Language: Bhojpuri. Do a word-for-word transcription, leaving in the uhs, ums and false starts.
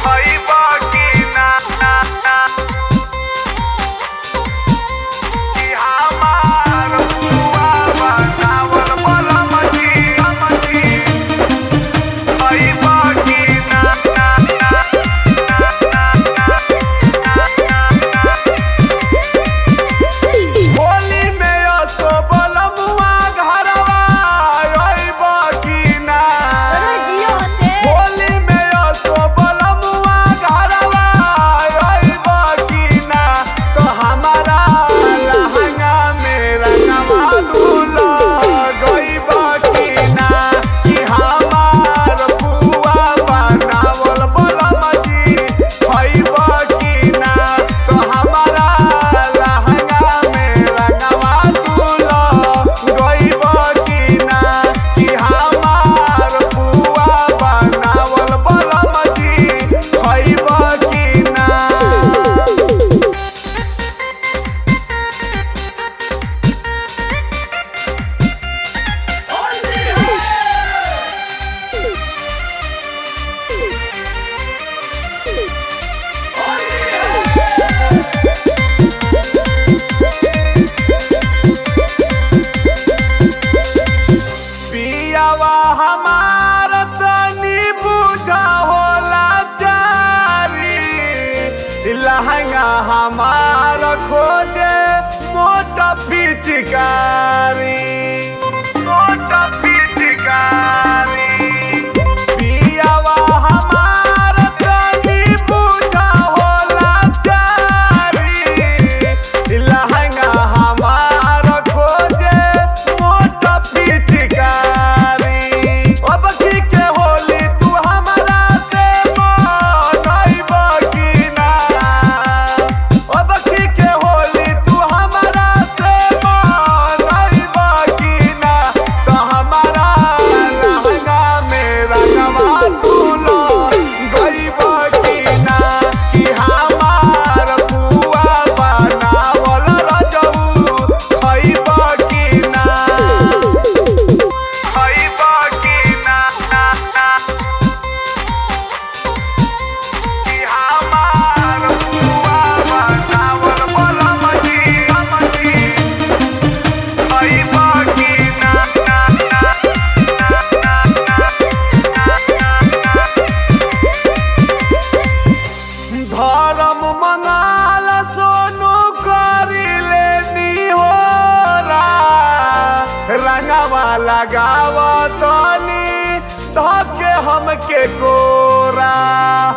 खइबा की ना ना ना कि हमार पुआ बनावल बलम जी हमजी खइबा की ना ना ना होली में असो बलमुआ घरवा अइबा की ना होली में असो बलमुआ घरवा अइबा की ना तो हमारा लहंगा में रंगवा धुला गइबा की ना कि हमार पुआ बनावल बलम जी खइबा की ना तो हमारा लहंगा में रंगवा धुला गइबा की ना कि हमार पुआ बनावल बलम जी खइबा की ना पियावा हमार तनी बुझा होला चारी लहंगा हमार खोजे मोटा पिचकारी मोटा पिचकारी पियावा हमार तनी बुझा होला चारी लहंगा हमार खोजे मोटा पिचकारी अब की के होली तू हमरा से मनइबा की ना अब की के होली तू हमरा से मनइबा की ना तो हमारा लहंगा में रंगवा धुला गइबा की ना कि हमार पुआ बनावल रजऊ खइबा की ना खइबा की ना ना ना कि हमार पुआ बनावल बलम जी हमजी खइबा की ना ना ना धर्म मंगाल सोनू करिले निहोरा रंगवा लगाव तनी धके हमके गोरा